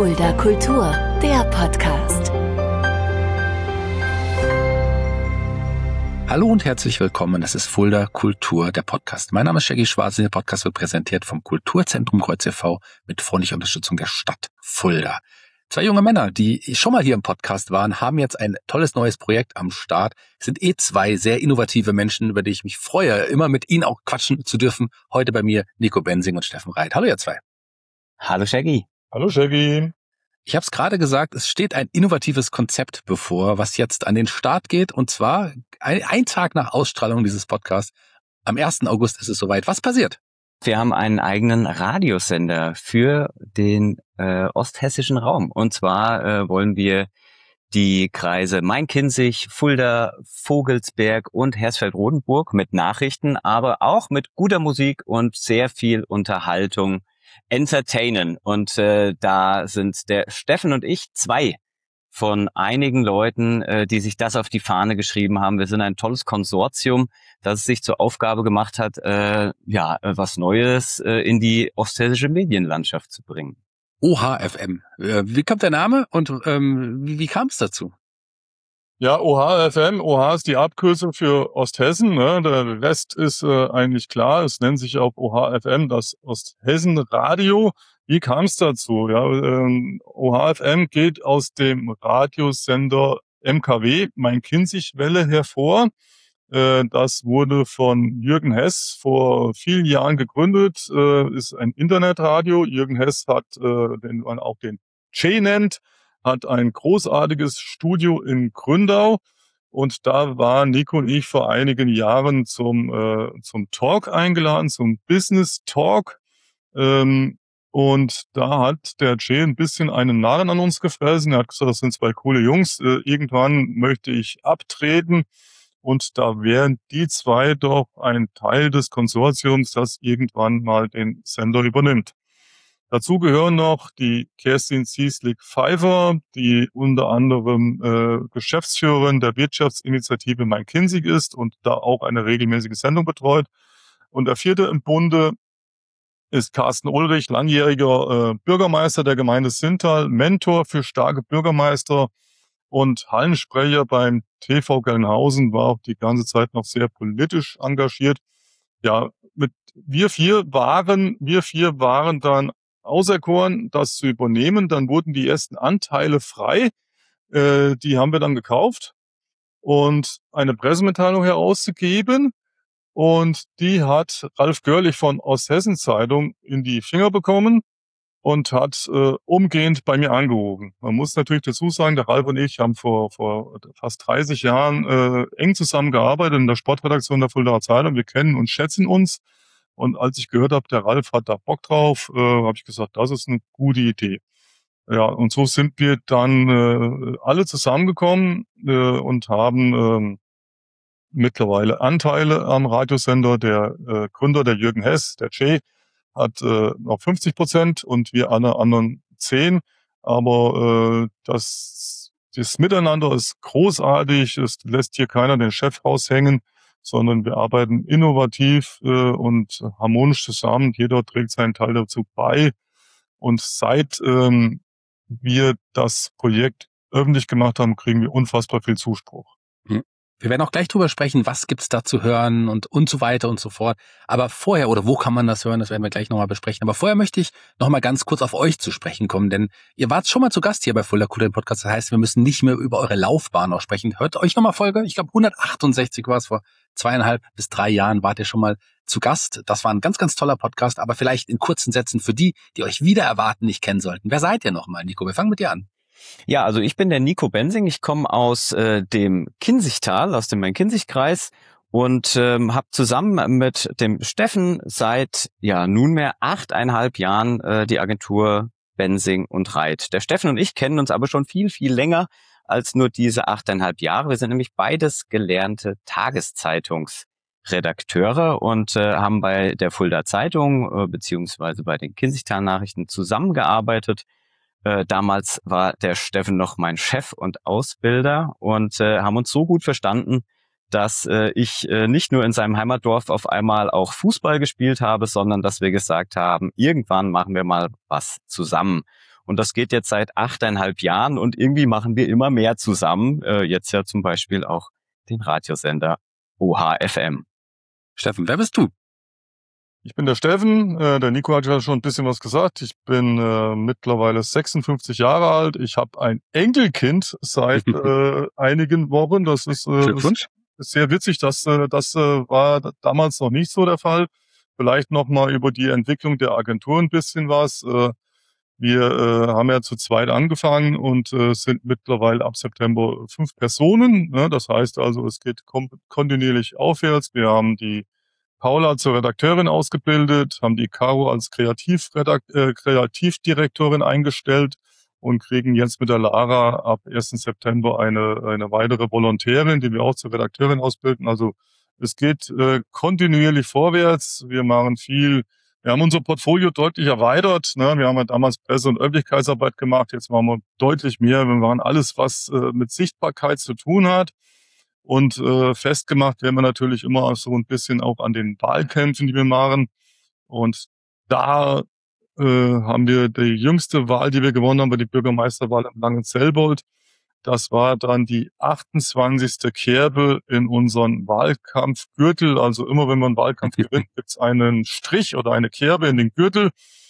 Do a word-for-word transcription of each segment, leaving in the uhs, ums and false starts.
Fulda Kultur, der Podcast. Hallo und herzlich willkommen, das ist Fulda Kultur, der Podcast. Mein Name ist Shaggy Schwarz und der Podcast wird präsentiert vom Kulturzentrum Kreuz e V mit freundlicher Unterstützung der Stadt Fulda. Zwei junge Männer, die schon mal hier im Podcast waren, haben jetzt ein tolles neues Projekt am Start. Es sind eh zwei sehr innovative Menschen, über die ich mich freue, immer mit ihnen auch quatschen zu dürfen. Heute bei mir Nico Bensing und Steffen Reit. Hallo ihr zwei. Hallo Shaggy. Hallo Shaggy. Ich habe es gerade gesagt, es steht ein innovatives Konzept bevor, was jetzt an den Start geht. Und zwar ein, ein Tag nach Ausstrahlung dieses Podcasts, am ersten August ist es soweit. Was passiert? Wir haben einen eigenen Radiosender für den äh, osthessischen Raum. Und zwar äh, wollen wir die Kreise Main-Kinzig, Fulda, Vogelsberg und Hersfeld-Rodenburg mit Nachrichten, aber auch mit guter Musik und sehr viel Unterhaltung entertainen. Und äh, da sind der Steffen und ich zwei von einigen Leuten, äh, die sich das auf die Fahne geschrieben haben. Wir sind ein tolles Konsortium, das es sich zur Aufgabe gemacht hat, äh, ja, was Neues äh, in die osthessische Medienlandschaft zu bringen. O H F M. Äh, wie kommt der Name und ähm, wie, wie kam es dazu? Ja, O H F M. O H ist die Abkürzung für Osthessen. Ne? Der Rest ist äh, eigentlich klar. Es nennt sich auch O H F M, das Osthessen Radio. Wie kam es dazu? Ja, ähm, O H F M geht aus dem Radiosender M K W, Main-Kinzig-Welle, hervor. Äh, das wurde von Jürgen Hess vor vielen Jahren gegründet, äh, ist ein Internetradio. Jürgen Hess hat, äh, den man auch den Che nennt, hat ein großartiges Studio in Gründau. Und da waren Nico und ich vor einigen Jahren zum, äh, zum Talk eingeladen, zum Business Talk. Ähm, Und da hat der Jay ein bisschen einen Narren an uns gefressen. Er hat gesagt, das sind zwei coole Jungs. Äh, irgendwann möchte ich abtreten. Und da wären die zwei doch ein Teil des Konsortiums, das irgendwann mal den Sender übernimmt. Dazu gehören noch die Kerstin Zieslik-Pfeiffer, die unter anderem äh, Geschäftsführerin der Wirtschaftsinitiative Main-Kinzig ist und da auch eine regelmäßige Sendung betreut. Und der vierte im Bunde ist Carsten Ulrich, langjähriger äh, Bürgermeister der Gemeinde Sintal, Mentor für starke Bürgermeister und Hallensprecher beim T V Gelnhausen, war auch die ganze Zeit noch sehr politisch engagiert. Ja, mit wir vier waren, wir vier waren dann auserkoren, das zu übernehmen. Dann wurden die ersten Anteile frei. Äh, die haben wir dann gekauft und eine Pressemitteilung herauszugeben. Und die hat Ralf Görlich von Osthessen Zeitung in die Finger bekommen und hat äh, umgehend bei mir angerufen. Man muss natürlich dazu sagen, der Ralf und ich haben vor vor fast dreißig Jahren äh, eng zusammengearbeitet in der Sportredaktion der Fuldaer Zeitung. Wir kennen und schätzen uns. Und als ich gehört habe, der Ralf hat da Bock drauf, äh, habe ich gesagt, das ist eine gute Idee. Ja, und so sind wir dann äh, alle zusammengekommen äh, und haben äh, mittlerweile Anteile am Radiosender. Der äh, Gründer, der Jürgen Hess, der Jay, hat äh, noch fünfzig Prozent und wir alle anderen zehn. Aber äh, das, das Miteinander ist großartig. Es lässt hier keiner den Chef raushängen, sondern wir arbeiten innovativ äh, und harmonisch zusammen. Jeder trägt seinen Teil dazu bei. Und seit ähm, wir das Projekt öffentlich gemacht haben, kriegen wir unfassbar viel Zuspruch. Hm. Wir werden auch gleich drüber sprechen, was gibt's da zu hören und und so weiter und so fort. Aber vorher, oder wo kann man das hören, das werden wir gleich nochmal besprechen. Aber vorher möchte ich nochmal ganz kurz auf euch zu sprechen kommen, denn ihr wart schon mal zu Gast hier bei Fulda Kultur, dem Podcast. Das heißt, wir müssen nicht mehr über eure Laufbahn noch sprechen. Hört euch nochmal Folge, ich glaube hundertachtundsechzig war es, vor zweieinhalb bis drei Jahren wart ihr schon mal zu Gast. Das war ein ganz, ganz toller Podcast, aber vielleicht in kurzen Sätzen für die, die euch wieder erwarten, nicht kennen sollten. Wer seid ihr nochmal, Nico? Wir fangen mit dir an. Ja, also ich bin der Nico Bensing. Ich komme aus äh, dem Kinzigtal, aus dem Main-Kinzig-Kreis und ähm, habe zusammen mit dem Steffen seit ja nunmehr achteinhalb Jahren äh, die Agentur Bensing und Reit. Der Steffen und ich kennen uns aber schon viel, viel länger als nur diese achteinhalb Jahre. Wir sind nämlich beides gelernte Tageszeitungsredakteure und äh, haben bei der Fulda Zeitung äh, beziehungsweise bei den Kinzigtal-Nachrichten zusammengearbeitet. Äh, damals war der Steffen noch mein Chef und Ausbilder und äh, haben uns so gut verstanden, dass äh, ich äh, nicht nur in seinem Heimatdorf auf einmal auch Fußball gespielt habe, sondern dass wir gesagt haben, irgendwann machen wir mal was zusammen. Und das geht jetzt seit achteinhalb Jahren und irgendwie machen wir immer mehr zusammen. Äh, jetzt ja zum Beispiel auch den Radiosender O H F M. Steffen, wer bist du? Ich bin der Steffen, äh, der Nico hat ja schon ein bisschen was gesagt. Ich bin äh, mittlerweile sechsundfünfzig Jahre alt. Ich habe ein Enkelkind seit äh, einigen Wochen. Das ist, äh, Glückwunsch. ist sehr witzig. Das, äh, das äh, war damals noch nicht so der Fall. Vielleicht nochmal über die Entwicklung der Agentur ein bisschen was. Äh, wir äh, haben ja zu zweit angefangen und äh, sind mittlerweile ab September fünf Personen. Ne? Das heißt also, es geht kom- kontinuierlich aufwärts. Wir haben die Paula zur Redakteurin ausgebildet, haben die Caro als Kreativredakt- äh, Kreativdirektorin eingestellt und kriegen jetzt mit der Lara ab ersten September eine, eine weitere Volontärin, die wir auch zur Redakteurin ausbilden. Also es geht äh, kontinuierlich vorwärts. Wir machen viel. Wir haben unser Portfolio deutlich erweitert. Ne? Wir haben ja damals Presse- und Öffentlichkeitsarbeit gemacht. Jetzt machen wir deutlich mehr. Wir machen alles, was äh, mit Sichtbarkeit zu tun hat. Und äh, festgemacht werden wir natürlich immer so ein bisschen auch an den Wahlkämpfen, die wir machen. Und da äh, haben wir die jüngste Wahl, die wir gewonnen haben, war die Bürgermeisterwahl in Langenselbold. Das war dann die achtundzwanzigste Kerbe in unseren Wahlkampfgürtel. Also immer wenn man einen Wahlkampf gewinnt, gibt's einen Strich oder eine Kerbe in den Gürtel.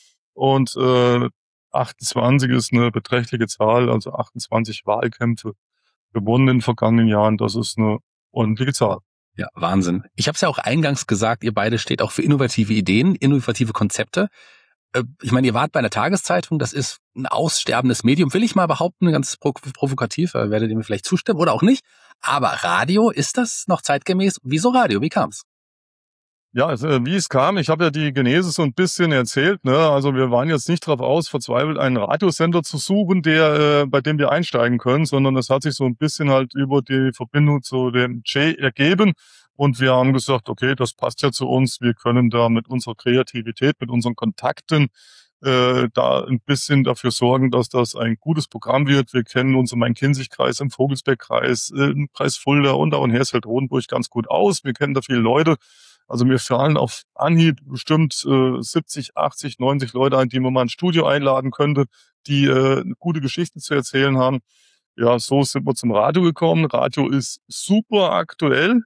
Und äh, achtundzwanzig ist eine beträchtliche Zahl, also achtundzwanzig Wahlkämpfe gewonnen in den vergangenen Jahren. Das ist eine ordentliche Zahl. Ja, Wahnsinn. Ich habe es ja auch eingangs gesagt, ihr beide steht auch für innovative Ideen, innovative Konzepte. Äh, ich meine, ihr wart bei einer Tageszeitung, das ist ein aussterbendes Medium, will ich mal behaupten, ganz provokativ, äh, werdet ihr mir vielleicht zustimmen oder auch nicht. Aber Radio, ist das noch zeitgemäß? Wieso Radio? Wie kam's? Ja, also, wie es kam, ich habe ja die Genese so ein bisschen erzählt. Ne? Also wir waren jetzt nicht darauf aus, verzweifelt einen Radiosender zu suchen, der, äh, bei dem wir einsteigen können, sondern es hat sich so ein bisschen halt über die Verbindung zu dem Jay ergeben. Und wir haben gesagt, okay, das passt ja zu uns. Wir können da mit unserer Kreativität, mit unseren Kontakten äh, da ein bisschen dafür sorgen, dass das ein gutes Programm wird. Wir kennen uns im Main-Kinzig-Kreis, im Vogelsberg-Kreis, äh, im Kreis Fulda und auch in Hersfeld-Rodenburg ganz gut aus. Wir kennen da viele Leute. Also mir fallen auf Anhieb bestimmt äh, siebzig, achtzig, neunzig Leute ein, die man mal ins Studio einladen könnte, die äh, gute Geschichten zu erzählen haben. Ja, so sind wir zum Radio gekommen. Radio ist super aktuell.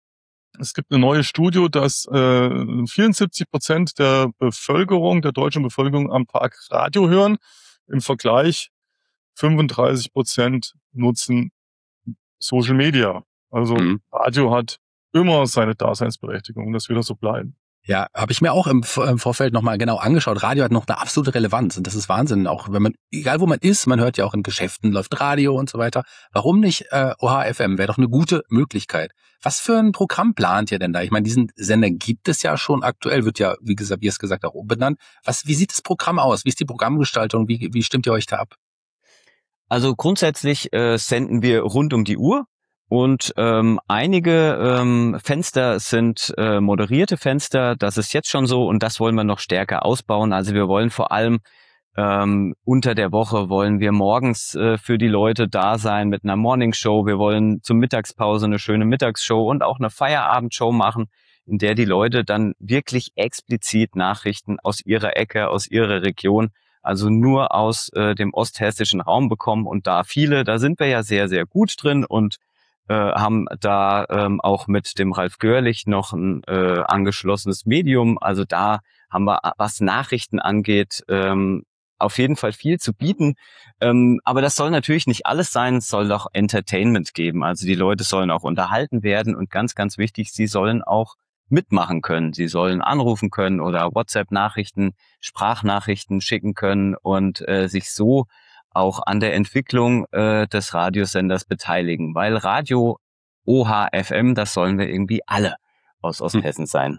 Es gibt eine neue Studie, dass äh, vierundsiebzig Prozent der Bevölkerung, der deutschen Bevölkerung am Tag Radio hören. Im Vergleich fünfunddreißig Prozent nutzen Social Media. Also Mhm. Radio hat immer seine Daseinsberechtigung, das wird auch so bleiben. Ja, habe ich mir auch im, im Vorfeld nochmal genau angeschaut. Radio hat noch eine absolute Relevanz und das ist Wahnsinn. Auch wenn man, egal wo man ist, man hört ja auch in Geschäften, läuft Radio und so weiter. Warum nicht äh, O H F M? Wäre doch eine gute Möglichkeit. Was für ein Programm plant ihr denn da? Ich meine, diesen Sender gibt es ja schon aktuell, wird ja, wie gesagt, wie es gesagt auch umbenannt. Was, wie sieht das Programm aus? Wie ist die Programmgestaltung? Wie, wie stimmt ihr euch da ab? Also grundsätzlich äh, senden wir rund um die Uhr. Und ähm, einige ähm, Fenster sind äh, moderierte Fenster, das ist jetzt schon so und das wollen wir noch stärker ausbauen. Also wir wollen vor allem ähm, unter der Woche wollen wir morgens äh, für die Leute da sein mit einer Morningshow. Wir wollen zur Mittagspause eine schöne Mittagsshow und auch eine Feierabendshow machen, in der die Leute dann wirklich explizit Nachrichten aus ihrer Ecke, aus ihrer Region, also nur aus äh, dem osthessischen Raum bekommen. Und da viele, da sind wir ja sehr, sehr gut drin und Äh, haben da ähm, auch mit dem Ralf Görlich noch ein äh, angeschlossenes Medium. Also da haben wir, was Nachrichten angeht, ähm, auf jeden Fall viel zu bieten. Ähm, aber das soll natürlich nicht alles sein. Es soll auch Entertainment geben. Also die Leute sollen auch unterhalten werden und ganz, ganz wichtig, sie sollen auch mitmachen können. Sie sollen anrufen können oder WhatsApp-Nachrichten, Sprachnachrichten schicken können und äh, sich so auch an der Entwicklung äh, des Radiosenders beteiligen, weil Radio O H F M, das sollen wir irgendwie alle aus Osthessen sein.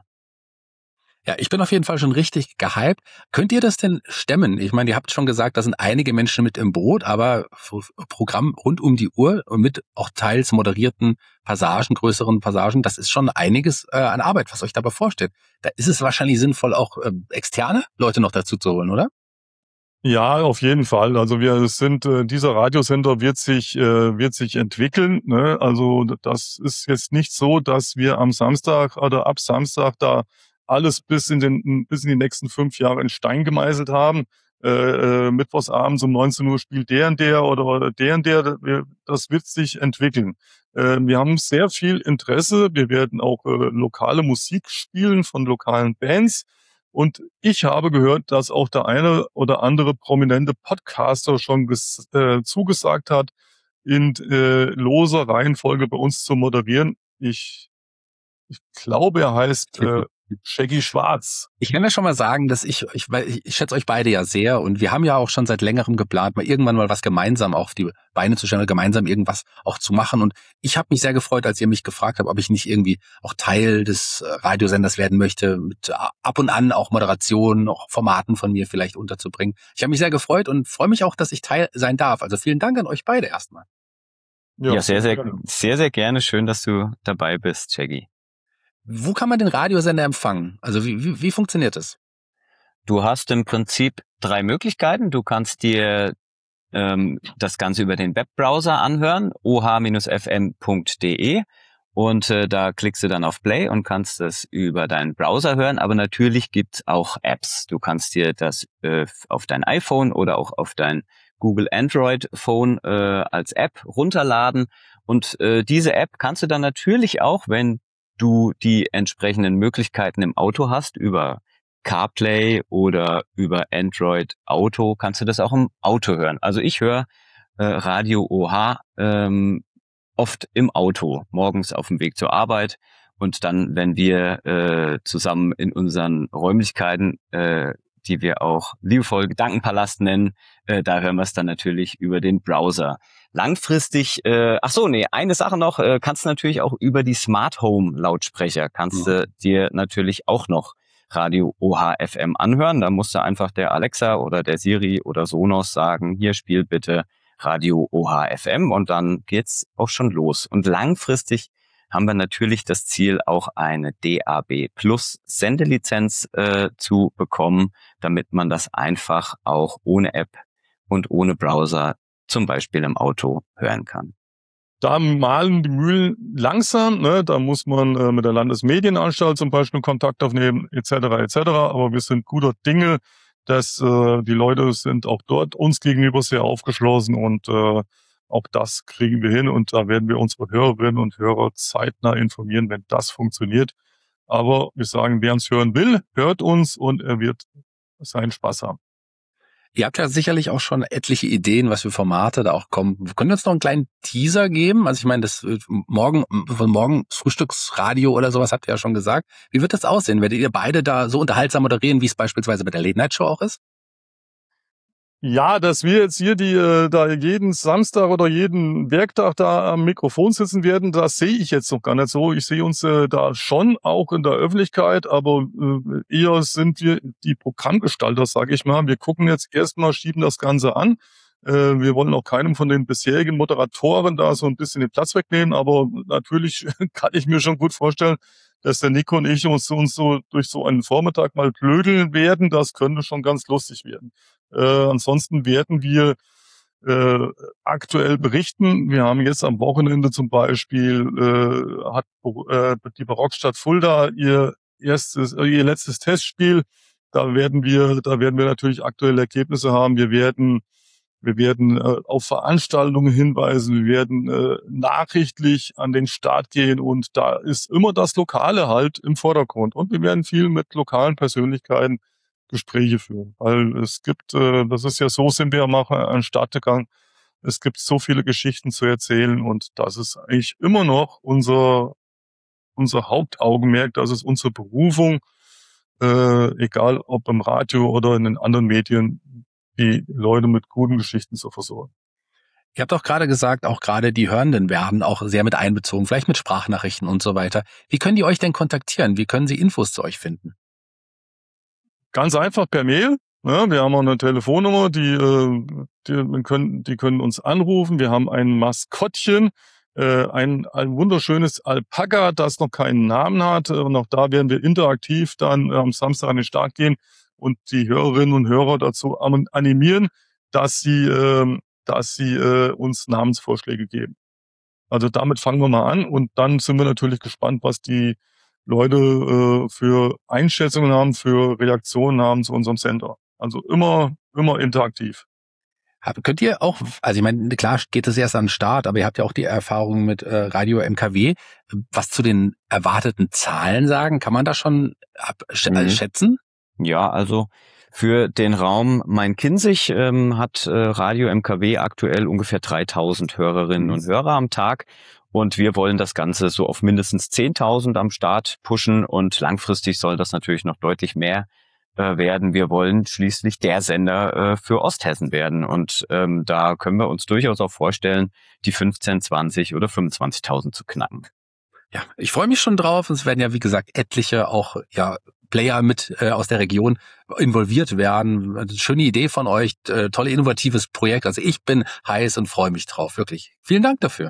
Ja, ich bin auf jeden Fall schon richtig gehypt. Könnt ihr das denn stemmen? Ich meine, ihr habt schon gesagt, da sind einige Menschen mit im Boot, aber Programm rund um die Uhr und mit auch teils moderierten Passagen, größeren Passagen, das ist schon einiges äh, an Arbeit, was euch dabei vorsteht. Da ist es wahrscheinlich sinnvoll, auch äh, externe Leute noch dazu zu holen, oder? Ja, auf jeden Fall. Also wir sind, äh, dieser Radiosender wird sich, äh, wird sich entwickeln. Ne? Also das ist jetzt nicht so, dass wir am Samstag oder ab Samstag da alles bis in den, bis in die nächsten fünf Jahre in Stein gemeißelt haben. äh, mittwochsabends um neunzehn Uhr spielt der und der oder der und der. Das wird sich entwickeln. Äh, wir haben sehr viel Interesse. Wir werden auch äh, lokale Musik spielen von lokalen Bands. Und ich habe gehört, dass auch der eine oder andere prominente Podcaster schon ges- äh, zugesagt hat, in äh, loser Reihenfolge bei uns zu moderieren. Ich, ich glaube, er heißt äh, Shaggy Schwarz. Ich kann ja schon mal sagen, dass ich, ich, weil ich, ich schätze euch beide ja sehr und wir haben ja auch schon seit längerem geplant, mal irgendwann mal was gemeinsam auf die Beine zu stellen oder gemeinsam irgendwas auch zu machen. Und ich habe mich sehr gefreut, als ihr mich gefragt habt, ob ich nicht irgendwie auch Teil des äh, Radiosenders werden möchte, mit äh, ab und an auch Moderationen, auch Formaten von mir vielleicht unterzubringen. Ich habe mich sehr gefreut und freue mich auch, dass ich Teil sein darf. Also vielen Dank an euch beide erstmal. Ja, ja sehr, sehr, sehr, sehr gerne. Schön, dass du dabei bist, Shaggy. Wo kann man den Radiosender empfangen? Also wie, wie, wie funktioniert das? Du hast im Prinzip drei Möglichkeiten. Du kannst dir ähm, das Ganze über den Webbrowser anhören, o h f m punkt d e, und äh, da klickst du dann auf Play und kannst das über deinen Browser hören. Aber natürlich gibt's auch Apps. Du kannst dir das äh, auf dein iPhone oder auch auf dein Google Android Phone äh, als App runterladen. Und äh, diese App kannst du dann natürlich auch, wenn du die entsprechenden Möglichkeiten im Auto hast, über CarPlay oder über Android Auto, kannst du das auch im Auto hören. Also ich höre äh, Radio O H ähm, oft im Auto, morgens auf dem Weg zur Arbeit und dann, wenn wir äh, zusammen in unseren Räumlichkeiten, äh, die wir auch liebevoll Gedankenpalast nennen, äh, da hören wir es dann natürlich über den Browser. Langfristig, äh, ach so, nee, eine Sache noch, äh, kannst du natürlich auch über die Smart Home Lautsprecher, kannst du mhm. dir natürlich auch noch Radio O H F M anhören. Da musst du einfach der Alexa oder der Siri oder Sonos sagen, hier spiel bitte Radio O H F M und dann geht's auch schon los. Und langfristig haben wir natürlich das Ziel, auch eine D A B Plus Sendelizenz äh, zu bekommen, damit man das einfach auch ohne App und ohne Browser zum Beispiel im Auto hören kann. Da malen die Mühlen langsam, ne? Da muss man äh, mit der Landesmedienanstalt zum Beispiel Kontakt aufnehmen, et cetera et cetera. Aber wir sind guter Dinge, dass äh, die Leute sind auch dort uns gegenüber sehr aufgeschlossen und äh, auch das kriegen wir hin und da werden wir unsere Hörerinnen und Hörer zeitnah informieren, wenn das funktioniert. Aber wir sagen, wer uns hören will, hört uns und er wird seinen Spaß haben. Ihr habt ja sicherlich auch schon etliche Ideen, was für Formate da auch kommen. Können wir uns noch einen kleinen Teaser geben? Also ich meine, das morgen, von morgen Frühstücksradio oder sowas habt ihr ja schon gesagt. Wie wird das aussehen? Werdet ihr beide da so unterhaltsam moderieren, wie es beispielsweise bei der Late Night Show auch ist? Ja, dass wir jetzt hier die äh, da jeden Samstag oder jeden Werktag da am Mikrofon sitzen werden, das sehe ich jetzt noch gar nicht so. Ich sehe uns äh, da schon auch in der Öffentlichkeit, aber äh, eher sind wir die Programmgestalter, sage ich mal. Wir gucken jetzt erstmal, schieben das Ganze an. Äh, wir wollen auch keinem von den bisherigen Moderatoren da so ein bisschen den Platz wegnehmen, aber natürlich kann ich mir schon gut vorstellen, dass der Nico und ich uns, uns so durch so einen Vormittag mal blödeln werden. Das könnte schon ganz lustig werden. Äh, ansonsten werden wir äh, aktuell berichten. Wir haben jetzt am Wochenende zum Beispiel, äh, hat äh, die Barockstadt Fulda ihr erstes, äh, ihr letztes Testspiel. Da werden wir, da werden wir natürlich aktuelle Ergebnisse haben. Wir werden Wir werden äh, auf Veranstaltungen hinweisen, wir werden äh, nachrichtlich an den Start gehen und da ist immer das Lokale halt im Vordergrund. Und wir werden viel mit lokalen Persönlichkeiten Gespräche führen, weil es gibt, äh, das ist ja so, sind wir ja mal an den Start gegangen, es gibt so viele Geschichten zu erzählen und das ist eigentlich immer noch unser, unser Hauptaugenmerk, das ist unsere Berufung, äh, egal ob im Radio oder in den anderen Medien, die Leute mit guten Geschichten zu versorgen. Ihr habt auch gerade gesagt, auch gerade die Hörenden werden auch sehr mit einbezogen, vielleicht mit Sprachnachrichten und so weiter. Wie können die euch denn kontaktieren? Wie können sie Infos zu euch finden? Ganz einfach per Mail. Ja, wir haben auch eine Telefonnummer, die, die, können, die können uns anrufen. Wir haben ein Maskottchen, ein, ein wunderschönes Alpaka, das noch keinen Namen hat. Und auch da werden wir interaktiv dann am Samstag an den Start gehen und die Hörerinnen und Hörer dazu animieren, dass sie, äh, dass sie äh, uns Namensvorschläge geben. Also damit fangen wir mal an und dann sind wir natürlich gespannt, was die Leute äh, für Einschätzungen haben, für Reaktionen haben zu unserem Sender. Also immer, immer interaktiv. Hab, könnt ihr auch, also ich meine, klar geht es erst an den Start, aber ihr habt ja auch die Erfahrung mit äh, Radio M K W. Was zu den erwarteten Zahlen sagen? Kann man da schon absch- Mhm. schätzen? Ja, also für den Raum Main-Kinzig ähm, hat äh, Radio M K W aktuell ungefähr dreitausend Hörerinnen und Hörer am Tag. Und wir wollen das Ganze so auf mindestens zehntausend am Start pushen. Und langfristig soll das natürlich noch deutlich mehr äh, werden. Wir wollen schließlich der Sender äh, für Osthessen werden. Und ähm, da können wir uns durchaus auch vorstellen, die fünfzehn, zwanzig oder fünfundzwanzigtausend zu knacken. Ja, ich freue mich schon drauf. Es werden ja, wie gesagt, etliche auch ja Player mit äh, aus der Region involviert werden. Eine schöne Idee von euch, äh, tolle innovatives Projekt. Also ich bin heiß und freue mich drauf, wirklich. Vielen Dank dafür.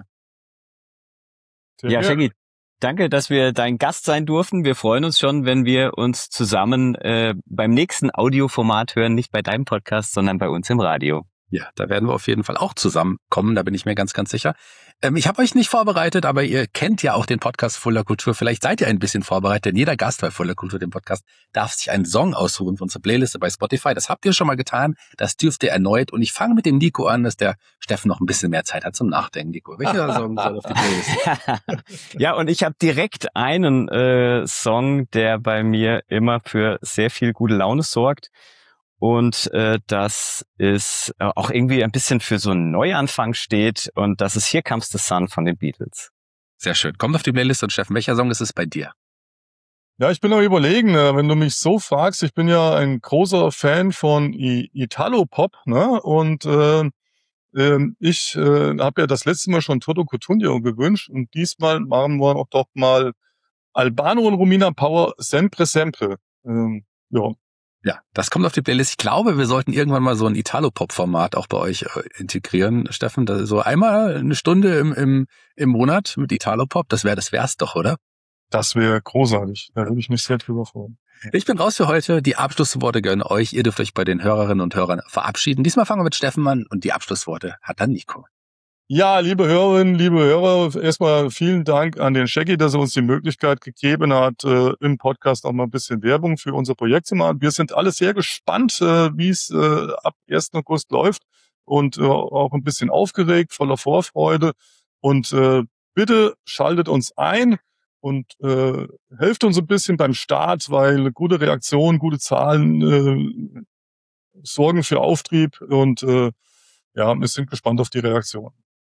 Sehr Ja, gerne. Shaggy, danke, dass wir dein Gast sein durften. Wir freuen uns schon, wenn wir uns zusammen äh, beim nächsten Audioformat hören, nicht bei deinem Podcast, sondern bei uns im Radio. Ja, da werden wir auf jeden Fall auch zusammenkommen, da bin ich mir ganz, ganz sicher. Ähm, ich habe euch nicht vorbereitet, aber ihr kennt ja auch den Podcast Fulda Kultur. Vielleicht seid ihr ein bisschen vorbereitet, denn jeder Gast bei Fulda Kultur, dem Podcast, darf sich einen Song aussuchen von unserer Playliste bei Spotify. Das habt ihr schon mal getan, das dürft ihr erneut. Und ich fange mit dem Nico an, dass der Steffen noch ein bisschen mehr Zeit hat zum Nachdenken. Nico, welcher Song soll auf die Playliste? Ja, und ich habe direkt einen äh, Song, der bei mir immer für sehr viel gute Laune sorgt. Und äh, das ist äh, auch irgendwie ein bisschen für so einen Neuanfang steht. Und das ist Here Comes the Sun von den Beatles. Sehr schön. Kommt auf die Playliste und Steffen, welcher Song ist es bei dir? Ja, ich bin am Überlegen, äh, wenn du mich so fragst, ich bin ja ein großer Fan von I- Italo-Pop, ne? Und äh, äh, ich äh, habe ja das letzte Mal schon Toto Cutugno gewünscht und diesmal machen wir auch doch mal Albano und Romina Power Sempre Sempre. Ähm, ja. Ja, das kommt auf die Playlist. Ich glaube, wir sollten irgendwann mal so ein Italo-Pop-Format auch bei euch äh, integrieren, Steffen. Das so einmal eine Stunde im, im, im Monat mit Italo-Pop, das wäre das wär's doch, oder? Das wäre großartig. Da würde ich mich sehr drüber freuen. Ich bin raus für heute. Die Abschlussworte gehören euch. Ihr dürft euch bei den Hörerinnen und Hörern verabschieden. Diesmal fangen wir mit Steffen an und die Abschlussworte hat dann Nico. Ja, liebe Hörerinnen, liebe Hörer, erstmal vielen Dank an den Shaggy, dass er uns die Möglichkeit gegeben hat, äh, im Podcast auch mal ein bisschen Werbung für unser Projekt zu machen. Wir sind alle sehr gespannt, äh, wie es äh, ab ersten August läuft und äh, auch ein bisschen aufgeregt, voller Vorfreude. Und äh, bitte schaltet uns ein und äh, helft uns ein bisschen beim Start, weil gute Reaktionen, gute Zahlen äh, sorgen für Auftrieb und äh, ja, wir sind gespannt auf die Reaktion.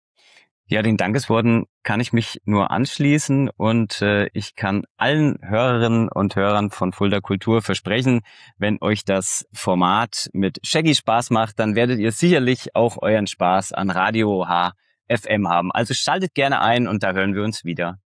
Ja, den Dankesworten kann ich mich nur anschließen und äh, ich kann allen Hörerinnen und Hörern von Fulda Kultur versprechen, wenn euch das Format mit Shaggy Spaß macht, dann werdet ihr sicherlich auch euren Spaß an Radio O H F M haben. Also schaltet gerne ein und da hören wir uns wieder.